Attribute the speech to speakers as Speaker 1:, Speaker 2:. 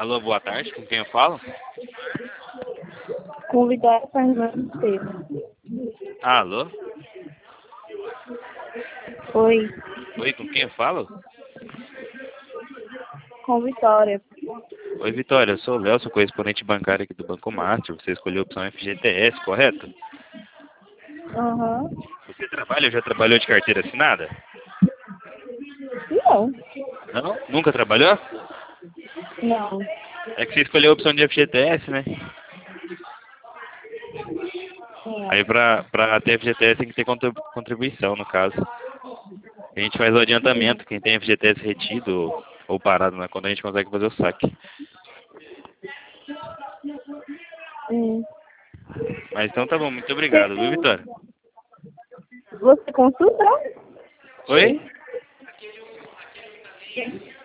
Speaker 1: Alô, boa tarde, com quem eu falo?
Speaker 2: Com Vitória Fernandes Estevam.
Speaker 1: Alô?
Speaker 2: Oi,
Speaker 1: Oi, com quem eu falo?
Speaker 2: com Vitória.
Speaker 1: Oi, Vitória, eu sou o Léo, sou correspondente bancário aqui do Banco Master. Você escolheu a opção FGTS, correto?
Speaker 2: Aham.
Speaker 1: Você trabalha, já trabalhou de carteira assinada?
Speaker 2: Não,
Speaker 1: Não? Nunca trabalhou?
Speaker 2: não.
Speaker 1: É que você escolheu a opção de FGTS, né? Aí
Speaker 2: É.
Speaker 1: pra ter FGTS tem que ter contribuição, no caso. A gente faz o adiantamento, quem tem FGTS retido ou parado, né? Quando a gente consegue fazer o saque.
Speaker 2: Hum.
Speaker 1: Mas então tá bom, muito obrigado, viu, Vitória?
Speaker 2: Você consulta?
Speaker 1: Oi?